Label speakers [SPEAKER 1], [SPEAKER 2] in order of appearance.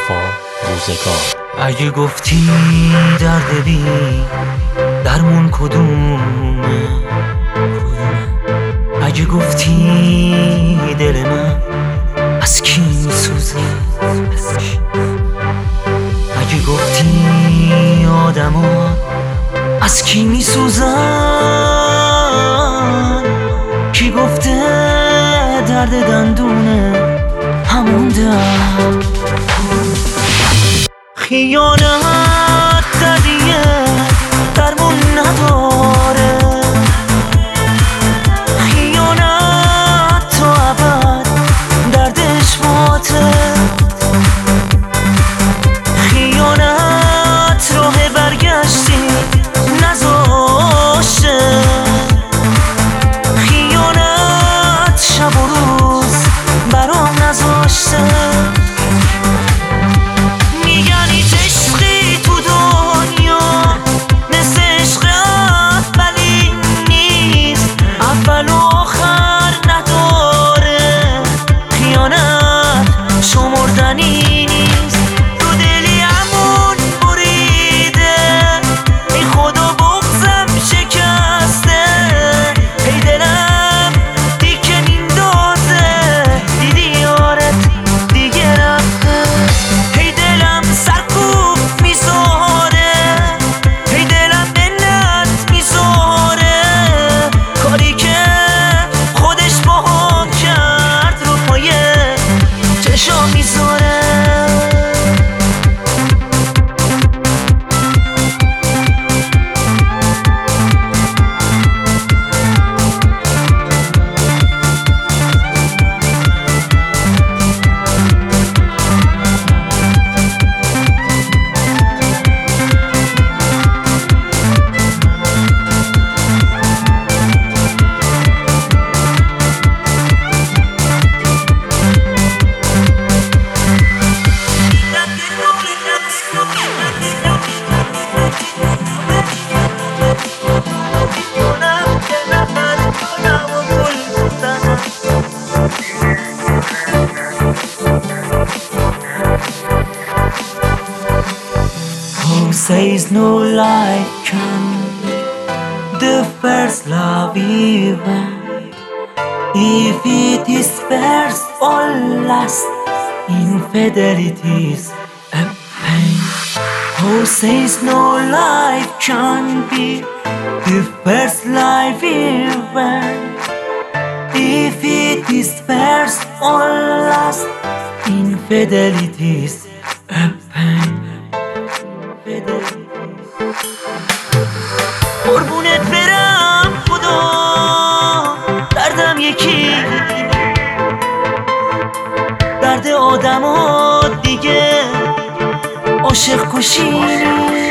[SPEAKER 1] وفا روزگار.
[SPEAKER 2] اگه گفتی درد بی درمون کدومه، اگه گفتی دل من از کی میسوزه، اگه گفتی آدما از کی میسوزن، کی گفته درد دندونه همون درد. خیانت دردیه درمون نداره، خیانت تا ابد دردش باته، خیانت راه برگشتی نذاشته، خیانت شب و روز برام نذاشته. Says no life can the first love even if it is first or last, infidelity's a pain. Who says no life can be the first life even if it is first or last, infidelity's a pain. قربونت برم خدا دردم یکی، درد آدم ها دیگه عاشق کشی